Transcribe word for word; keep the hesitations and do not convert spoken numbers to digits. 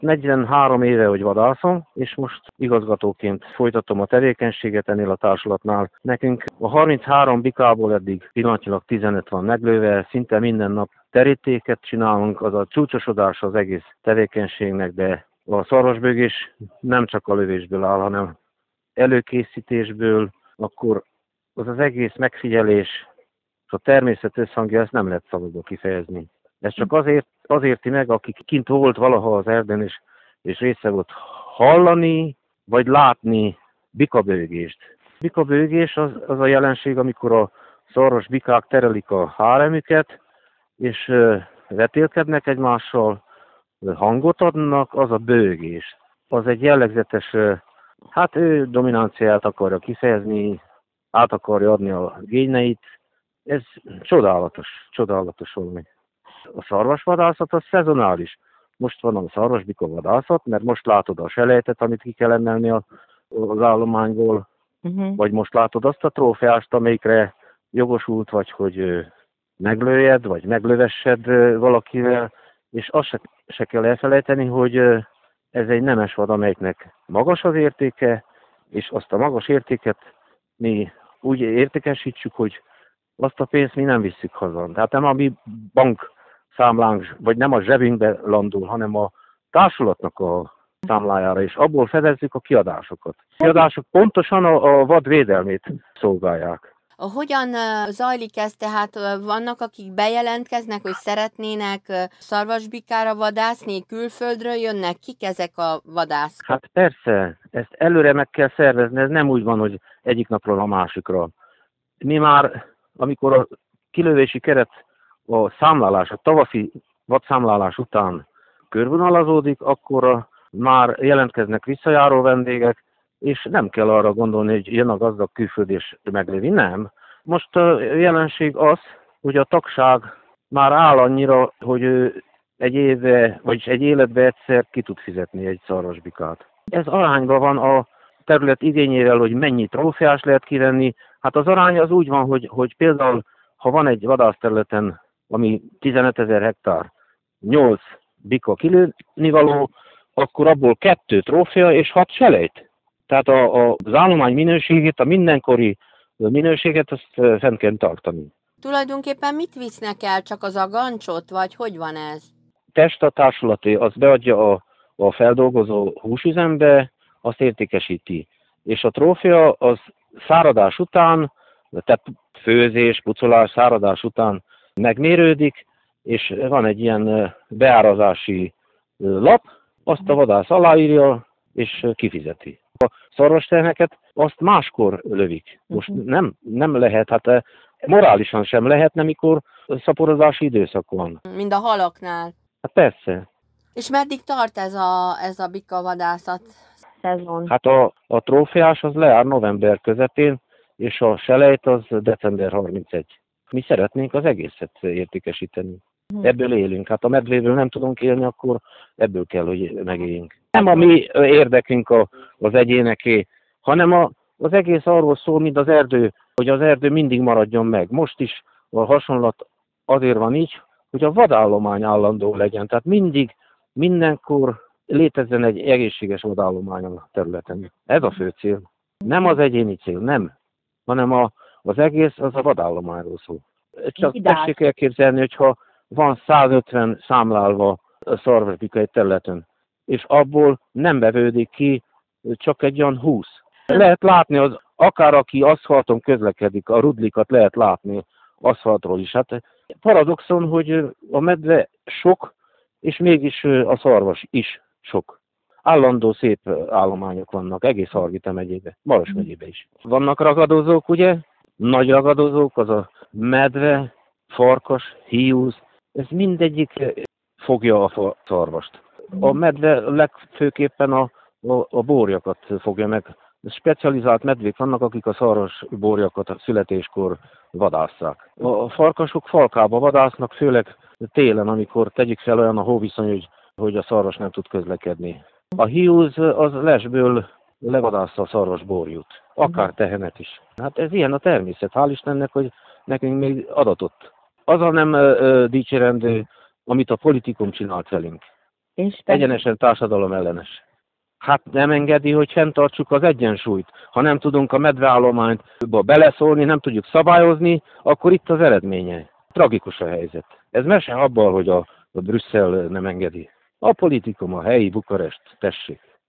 negyvenhárom éve, hogy vadászom, és most igazgatóként folytatom a tevékenységet ennél a társulatnál. Nekünk a harminchárom bikából eddig pillanatnyilag tizenöt van meglőve, szinte minden nap terítéket csinálunk, az a csúcsosodás az egész tevékenységnek, de a szarvasbőgés nem csak a lövésből áll, hanem előkészítésből, akkor az az egész megfigyelés, a természet összhangja, ezt nem lehet szavakba kifejezni. Ez csak azért, azért meg, aki kint volt valaha az erdőn, és, és része volt hallani, vagy látni bikabőgést. Bikabőgés az, az a jelenség, amikor a szarvas bikák terelik a háremüket, és ö, vetélkednek egymással, hangot adnak, az a bőgés. Az egy jellegzetes, ö, hát ő dominanciát akarja kifejezni, át akarja adni a gényeit. Ez csodálatos, csodálatos valami. A szarvasvadászat az szezonális. Most van a szarvasbika vadászat, mert most látod a selejtet, amit ki kell emelni a, az állományból, uh-huh. vagy most látod azt a trófeást, amelyikre jogosult vagy, hogy meglőjed, vagy meglövessed valakivel, és azt se, se kell elfelejteni, hogy ez egy nemes vad, amelyiknek magas az értéke, és azt a magas értéket mi úgy értékesítsük, hogy azt a pénzt mi nem visszük haza. Tehát nem a mi bankszámlánk, vagy nem a zsebünkbe landul, hanem a társulatnak a számlájára, és abból fedezzük a kiadásokat. A kiadások pontosan a, a vad védelmét szolgálják. Hogyan zajlik ez? Tehát vannak, akik bejelentkeznek, hogy szeretnének szarvasbikára vadászni, külföldről jönnek? Kik ezek a vadászok? Hát persze, ezt előre meg kell szervezni, ez nem úgy van, hogy egyik napról a másikra. Mi már, amikor a kilövési keret a számlálás, a tavaszi vadszámlálás után körvonalazódik, akkor már jelentkeznek visszajáró vendégek, és nem kell arra gondolni, hogy jön a gazdag külföld és meglövi. Nem. Most a jelenség az, hogy a tagság már áll annyira, hogy ő egy évbe, vagyis egy életbe egyszer ki tud fizetni egy szarvasbikát. Ez arányban van a terület igényével, hogy mennyi trófeás lehet kivenni. Hát az arány az úgy van, hogy, hogy például, ha van egy vadászterületen, ami tizenötezer hektár, nyolc bika kilőnivaló, akkor abból kettő trófea és hat selejt. Tehát a, a, az állomány minőségét, a mindenkori minőséget, azt fent kell tartani. Tulajdonképpen mit visznek el? Csak az agancsot, vagy hogy van ez? Test a társulaté, az beadja a, a feldolgozó húsüzembe, azt értékesíti. És a trófea az száradás után, tehát főzés, pucolás, száradás után megmérődik, és van egy ilyen beárazási lap, azt a vadász aláírja, és kifizeti. A szarvasterneket azt máskor lövik. Most nem, nem lehet, hát morálisan sem lehetne, mikor szaporozási időszak van. Mind a halaknál. Hát persze. És meddig tart ez a, ez a bikavadászat szezon? Hát a, a trófeás az leáll november közepén, és a selejt az december harmincegyedike. Mi szeretnénk az egészet értékesíteni. Hmm. Ebből élünk. Hát a medvéből nem tudunk élni, akkor ebből kell, hogy megéljünk. Nem a mi érdekünk a, az egyéneké, hanem a, az egész arról szól, mint az erdő, hogy az erdő mindig maradjon meg. Most is a hasonlat azért van így, hogy a vadállomány állandó legyen. Tehát mindig, mindenkor létezzen egy egészséges vadállomány a területen. Ez a fő cél. Nem az egyéni cél, nem. Hanem a, az egész az a vadállományról szól. Csak tessék elképzelni, hogyha van százötven számlálva a szarvasbika egy területen, és abból nem bevődik ki csak egy olyan húsz. Lehet látni, az, akár aki aszfalton közlekedik, a rudlikat lehet látni aszfaltról is. Hát paradoxon, hogy a medve sok, és mégis a szarvas is sok. Állandó szép állományok vannak egész Hargita megyébe, Maros megyébe is. Vannak ragadozók, ugye? Nagy ragadozók, az a medve, farkas, hiúz, ez mindegyik fogja a szarvast. A medve legfőképpen a, a, a bórjakat fogja meg. Specializált medvék vannak, akik a szarvas bórjakat a születéskor vadásszák. A farkasok falkába vadásznak, főleg télen, amikor tegyük fel olyan a hóviszony, hogy, hogy a szarvas nem tud közlekedni. A hiúz az lesből levadásza a szarvas bórjút, akár tehenet is. Hát ez ilyen a természet. Hál' Istennek, hogy nekünk még adatott. Az a nem ö, dicsérendő, amit a politikum csinált velünk. És te... Egyenesen társadalom ellenes. Hát nem engedi, hogy fenntartsuk az egyensúlyt. Ha nem tudunk a medveállományt beleszólni, nem tudjuk szabályozni, akkor itt az eredménye. Tragikus a helyzet. Ez mese abban, hogy a, a Brüsszel nem engedi. A politikum, a helyi Bukarest, tessék.